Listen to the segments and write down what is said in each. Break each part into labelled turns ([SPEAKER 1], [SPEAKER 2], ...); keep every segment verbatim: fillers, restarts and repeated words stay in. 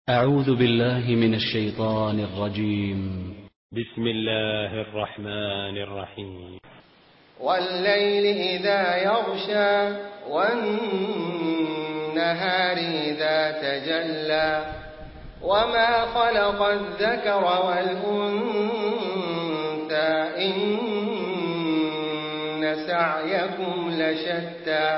[SPEAKER 1] أعوذ بالله من الشيطان الرجيم.
[SPEAKER 2] بسم الله الرحمن الرحيم.
[SPEAKER 3] والليل إذا يغشى والنهار إذا تجلى وما خلق الذكر والأنثى إن سعيكم لشتى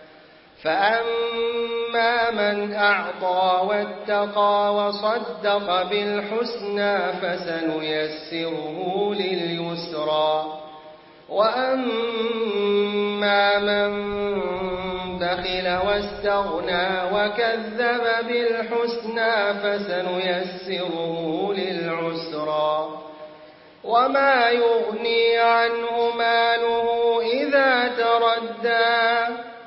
[SPEAKER 3] فأما من أعطى واتقى وصدق بالحسنى فسنيسره لليسرى وأما من بخل واستغنى وكذب بالحسنى فسنيسره للعسرى وما يغني عنه ماله إذا تردى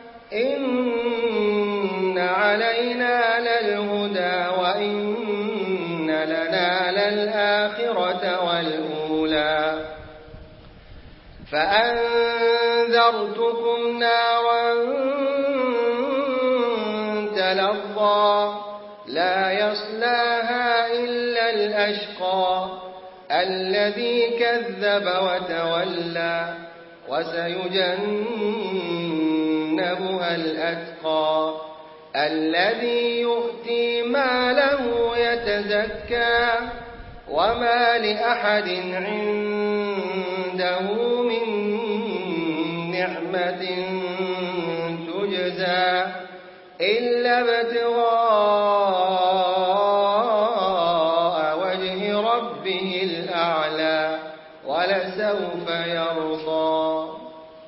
[SPEAKER 3] إن علينا للهدى وإن لنا للآخرة والأولى فأنذرتكم نارا تلظى لا يصلاها إلا الأشقى الذي كذب وتولى وسيجنبها الأتقى الذي يؤتي ماله يتزكى وما لأحد عنده من نعمة تجزى إلا ابتغاء